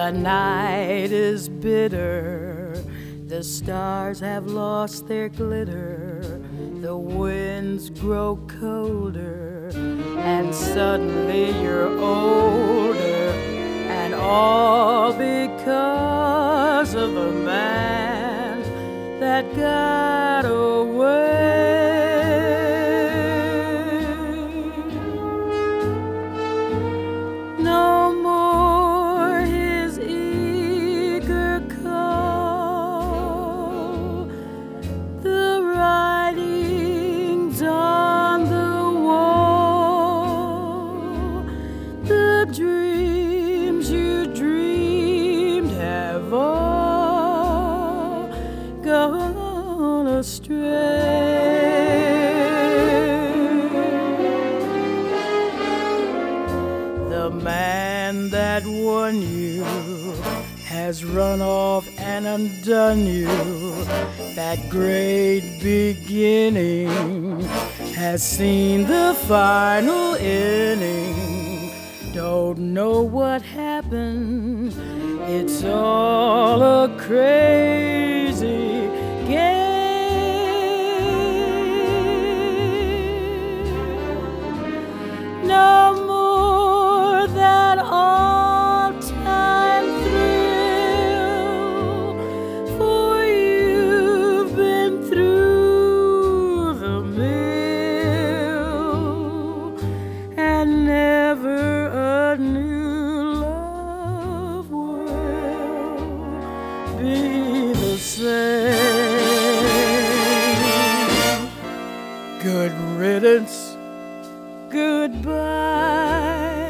The night is bitter, the stars have lost their glitter, the winds grow colder, and suddenly you're older, and all because of a man that got away. No more his eager call, the writings on the wall, the dreams you dreamed have all gone astray. The man that won you has run off and undone you. That great beginning has seen the final inning. Don't know what happened, it's all a crazy game. No more that all-time thrill, for you've been through the mill, and never a new love will be the same. Good riddance, goodbye.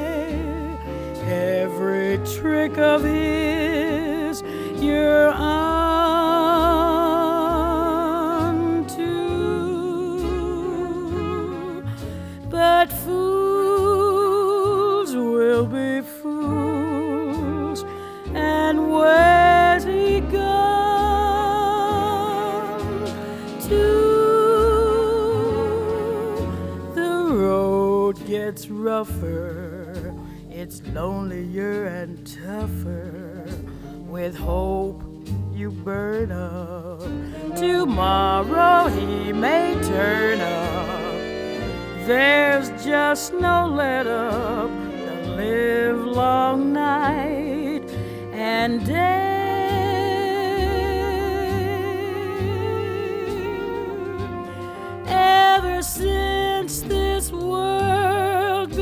Every trick of his you're on to, but fools will be fools, and where's he gone to? The road gets rougher, it's lonelier and tougher. With hope you burn up, tomorrow he may turn up. There's just no let up, the live long night and day. Ever since this world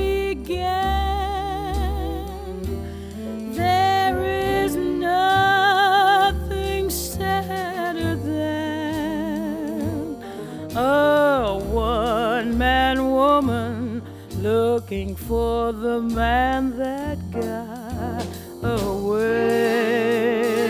began, there is nothing sadder than a one-man woman looking for the man that got away.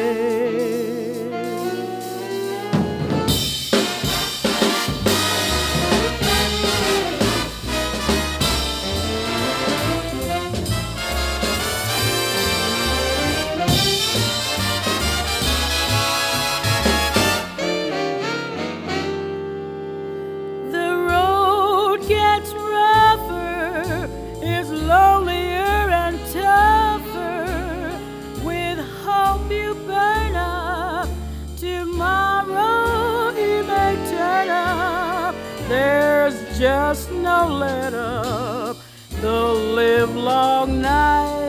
The road gets rougher, it's lonelier and tougher. With hope you burn up, tomorrow he may turn up. There's just no let up, the live long night